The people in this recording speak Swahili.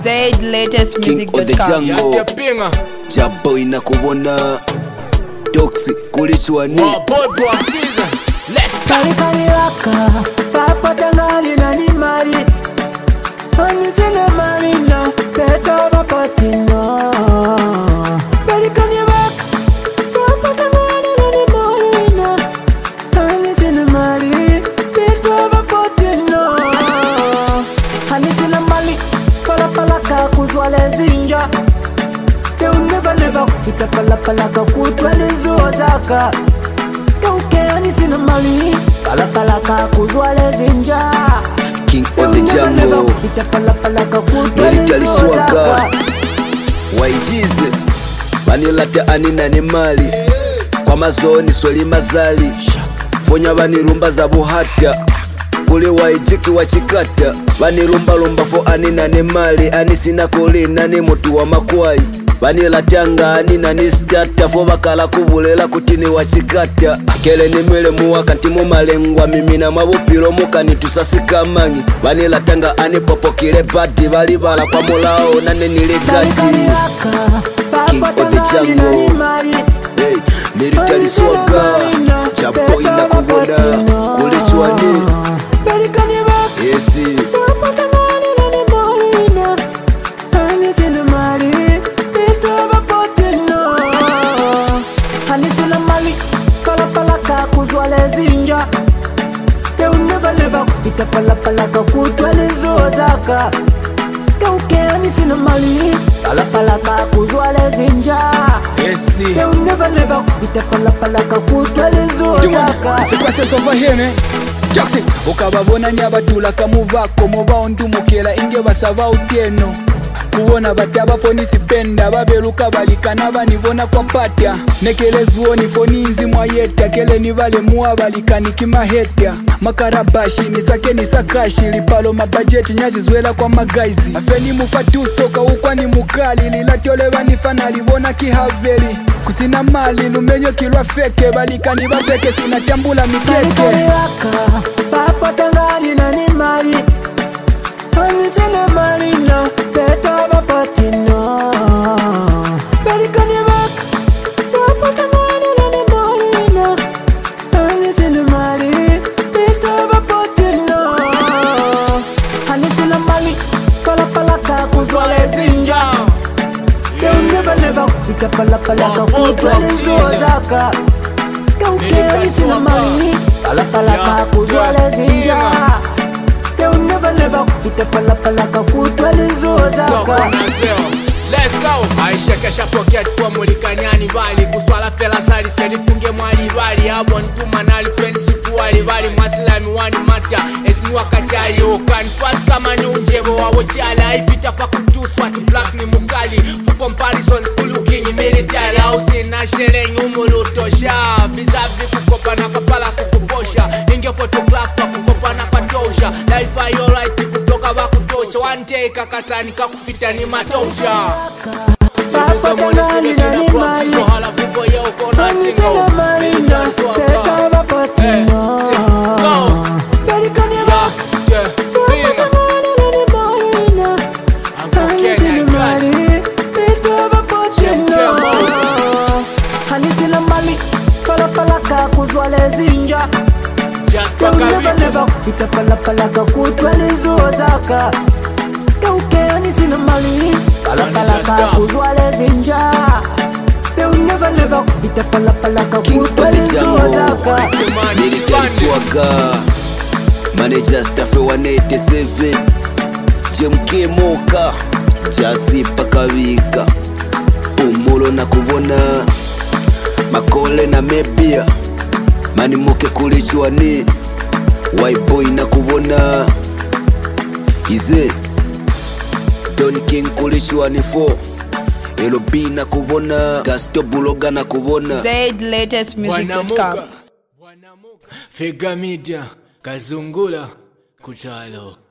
Zaid latest music.com. Yapinga Jaboy na kubona Toxic kulichwani boy proactive. Let's go. Kali waka papa tangali na ni mari Ani sina mari na peto bapatino Kali waka papa tangali na ni mari na Ani sina mari peto bapatino Ani sina mali pala ka kuzwale zinja They'll never ita pala ka kutwale zozaka Ani sina mali pala ka kuzwale zinja King of the jungle ita pala ka kutwale Military zozaka swagger Waijize Banilata anina ni mali Kwa mazoni sweli mazali Fonya banirumba za buhata Kuli waijiki wachikata Banirumba fo anina ni mali Anisina kolina ni mutu wa makwai Banilatanga anina ni stata Fo bakala kubulela kutini wachikata Kele ni mwele muwa kanti mumalengwa Mimina mabupilo muka nitusasika mangi Banilatanga anipopo kile bati Balibala kwa mulao nane nilegati King of the jungle Hey, military swagger Jaboy na kuboda Kulichwani Yesi ita pala ka kutwale zozaka Ani sina mali pala ka kuzwale zinja Yesi. ita pala ka kutwale zozaka Sequesters over here, man. Toxic. Ukababona nyabatula kamuvako mubao ndumukela inge basaba uteno kuona bataba foni sipenda baberuka balikana banibona kwa patya nekelezuoni foni nzimwa yeta kele nibale muwa balikani kimaheta makarabashi nisake nisakashi lipalo mabajeti nyazizwela kwa magaizi afeni mufatuso kaukwa ni mukali lilatole banifana libona kihaveli kusina mali lumenyo kilwa feke balikani bapeke sinatambula mikeke papa tangani na ni mali Ani sina mali na peto bapatino Balikani baka papa tangani na ni mali na Ani sina mali peto bapatino Ani sina mali pala ka kuzwale zinja They'll never ita pala ka kutwale zozaka Ani sina mali pala ka kuzwale zinja ita pala ka kutwale zozaka Let's go. Aisha kesha pocket for mulikanyani bali kuswala fela sali seli punge mwali bali abo ntuma nali friendship wali bali maslami wani mata esini wakachali okan pass kama nyunjebo wabo chala ifita fa kutuswa ti black ni mukali for comparisons kuluking military house na sherengi umulutosha bizabi kukopa na kapala kukuposha inge photograph kukopa na patosha life are you right kutoka bakutosha one day kakasani kakufita ni matosha Papa tangani na ni mali Ani sina mali na peto bapatino Balikani baka Papa tangani na ni mali na Ani sina mali peto bapatino Ani sina mali pala ka kuzwale zinja Just paka ita pala ka kutwale zozaka Ani sina mali pala ka kuzwale zinja They'll never ita pala ka King of kutwale the jungle zozaka Military swagger Manager staff 187 JMK Moka Jasi pakawika Umulo na kubona Makole na mebia Mani moke kulichwani White na kubona Ize Don King kulichwani 4 LB na kubona Gasto Buloga na kubona Zaid latest music.com. Figa Media Kazungula Kuchalo.